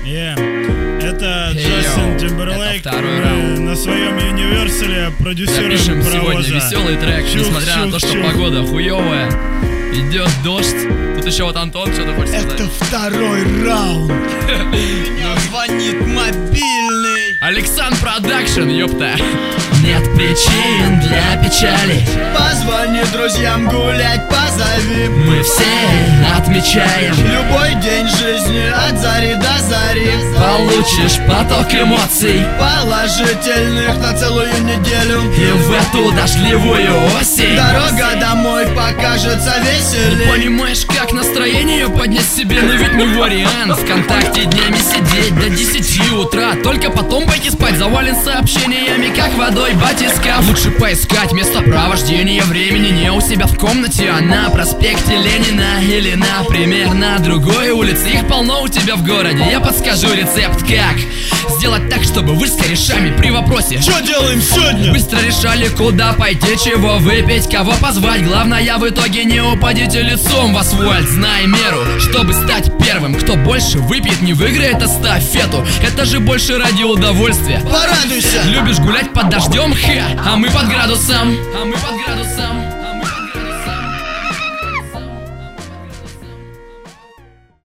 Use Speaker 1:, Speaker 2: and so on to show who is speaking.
Speaker 1: Это Джастин Тимберлейк. На своем Юниверсале продюсером
Speaker 2: запишем
Speaker 1: паровоза.
Speaker 2: сегодня веселый трек, несмотря на то, что погода хуёвая. Идет дождь. Тут еще вот Антон, что ты хочешь сказать?
Speaker 1: Это второй раунд. Меня звонит мобильный.
Speaker 2: Александр Продакшн, ёпта. Нет причин для печали.
Speaker 1: Позвони друзьям гулять, позови.
Speaker 2: Мы все отмечаем
Speaker 1: Любой день жизни от зари до зари.
Speaker 2: Получишь поток эмоций
Speaker 1: Положительных на целую неделю.
Speaker 2: и в эту дождливую осень
Speaker 1: Дорога домой покажется веселей.
Speaker 2: понимаешь, как настроение поднять себе, но ведь не вариант ВКонтакте днями сидеть до 10 утра, только потом пойти спать, завален сообщениями, как водой батискаф. Лучше поискать местопровождение времени не у себя в комнате, а на проспекте Ленина или, например, на другой улице. Их полно у тебя в городе, я подскажу рецепт, как сделать так, чтобы вы с корешами при вопросе
Speaker 1: Что делаем сегодня?
Speaker 2: быстро решали, куда пойти, чего выпить, кого позвать. Главное, в итоге не упадите лицом в асфальт. Знай меру, чтобы стать первым. Кто больше выпьет, не выиграет эстафету. Это же больше ради удовольствия.
Speaker 1: Порадуйся.
Speaker 2: Любишь гулять под дождем? Ха, а мы под градусом.